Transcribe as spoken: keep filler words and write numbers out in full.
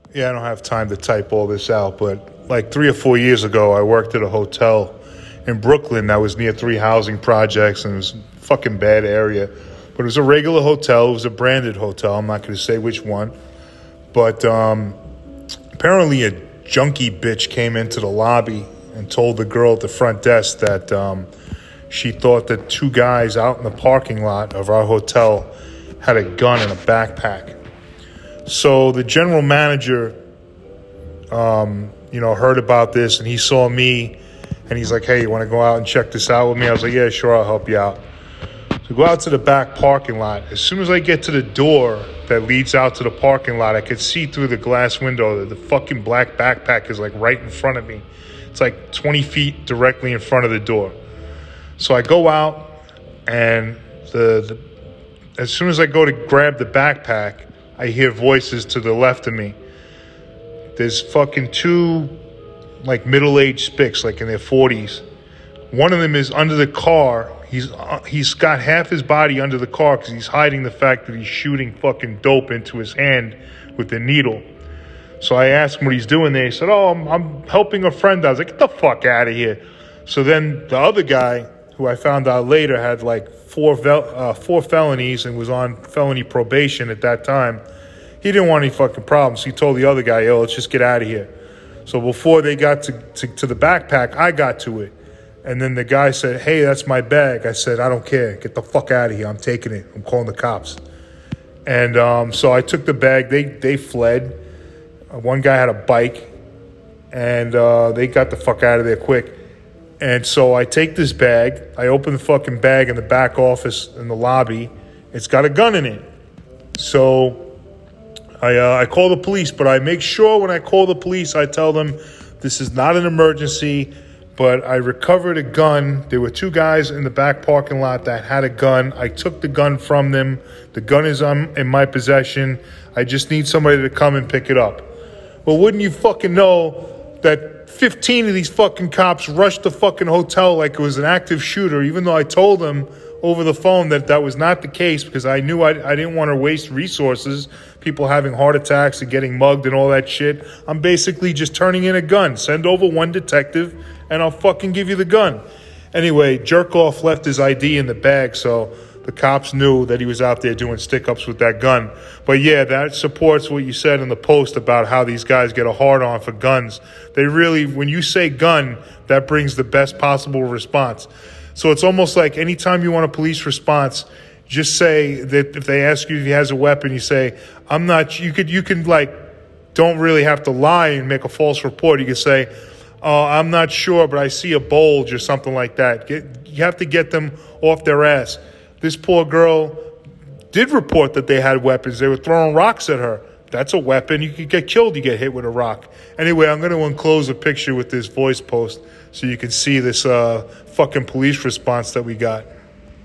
Yeah, I don't have time to type all this out, but like three or four years ago, I worked at a hotel in Brooklyn that was near three housing projects, and it was a fucking bad area. But it was a regular hotel. It was a branded hotel. I'm not going to say which one. But um, apparently a junkie bitch came into the lobby and told the girl at the front desk that um, she thought that two guys out in the parking lot of our hotel had a gun in a backpack. So the general manager, um, you know, heard about this, and he saw me, and he's like, hey, you want to go out and check this out with me? I was like, yeah, sure, I'll help you out. So go out to the back parking lot. As soon as I get to the door that leads out to the parking lot, I could see through the glass window that the fucking black backpack is like right in front of me. It's like twenty feet directly in front of the door. So I go out, and the, the as soon as I go to grab the backpack, I hear voices to the left of me. There's fucking two, like, middle-aged spics, like in their forties. One of them is under the car. He's uh, he's got half his body under the car because he's hiding the fact that he's shooting fucking dope into his hand with the needle. So I asked him what he's doing there. He said, oh, I'm, I'm helping a friend. I was like, get the fuck out of here. So then the other guy, who I found out later had like four vel- uh, four felonies and was on felony probation at that time, he didn't want any fucking problems. He told the other guy, yo, let's just get out of here. So before they got to, to, to the backpack, I got to it. And then the guy said, hey, that's my bag. I said, I don't care. Get the fuck out of here. I'm taking it. I'm calling the cops. And um, so I took the bag. They they fled. Uh, one guy had a bike. And uh, they got the fuck out of there quick. And so I take this bag. I open the fucking bag in the back office in the lobby. It's got a gun in it. So I uh, I call the police. But I make sure when I call the police, I tell them this is not an emergency. But I recovered a gun. There were two guys in the back parking lot that had a gun. I took the gun from them. The gun is on, in my possession. I just need somebody to come and pick it up. Well, wouldn't you fucking know that fifteen of these fucking cops rushed the fucking hotel like it was an active shooter, even though I told them over the phone that that was not the case because I knew I, I didn't want to waste resources, people having heart attacks and getting mugged and all that shit. I'm basically just turning in a gun. Send over one detective and I'll fucking give you the gun. Anyway, Jerkoff left his I D in the bag, so the cops knew that he was out there doing stick-ups with that gun. But yeah, that supports what you said in the post about how these guys get a hard-on for guns. They really, when you say gun, that brings the best possible response. So it's almost like anytime you want a police response, just say that if they ask you if he has a weapon, you say, I'm not, you could, you can like, don't really have to lie and make a false report. You could say, oh, I'm not sure, but I see a bulge or something like that. Get, you have to get them off their ass. This poor girl did report that they had weapons. They were throwing rocks at her. That's a weapon. You could get killed. You get hit with a rock. Anyway, I'm going to enclose a picture with this voice post so you can see this uh, fucking police response that we got.